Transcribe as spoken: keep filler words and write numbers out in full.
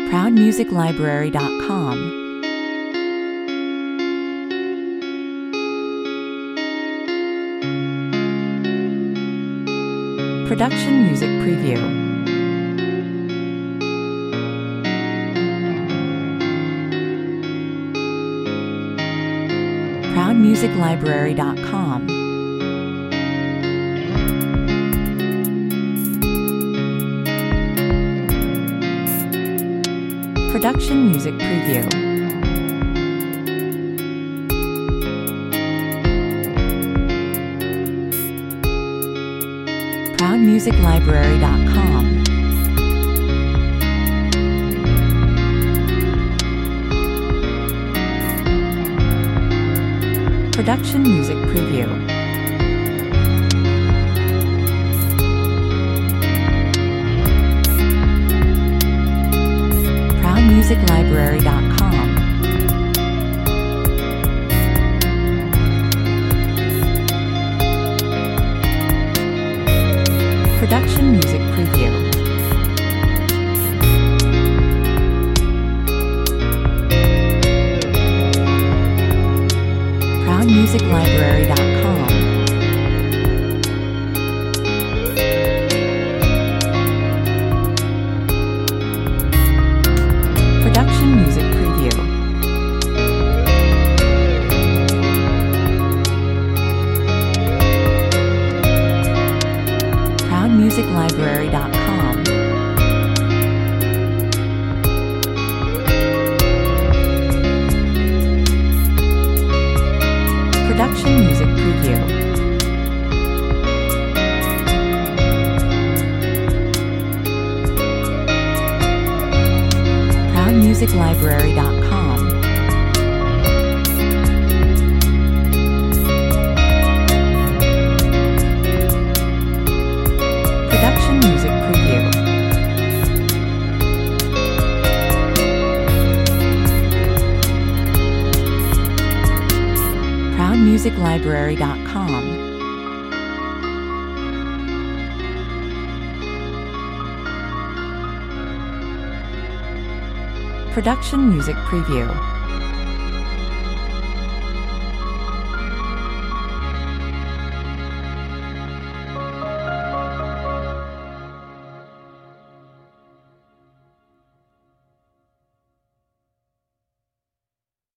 proud music library dot com. Production Music Preview. proud music library dot com. Production Music Preview. proud music library dot com. Production Music Preview. proud music library dot com. Production Music Preview. proud music library dot com. Production Music Preview. proud music library dot com. Production Music Preview. proud music library dot com. Production Music Preview. proud music library dot com. Production Music Preview.